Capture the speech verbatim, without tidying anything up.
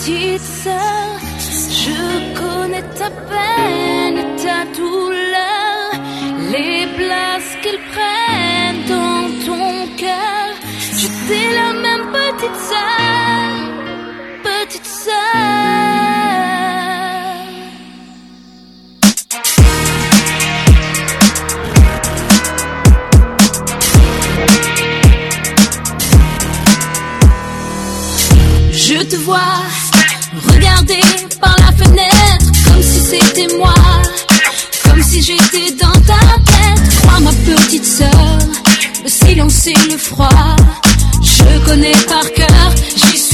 petite sœur. Je connais ta peine et ta douleur, les places qu'ils prennent dans ton cœur. J'étais la même petite sœur, petite sœur. Je te vois regarder par la fenêtre comme si c'était moi, comme si j'étais dans ta tête. Crois ma petite sœur, le silence et le froid, je connais par cœur, j'y suis.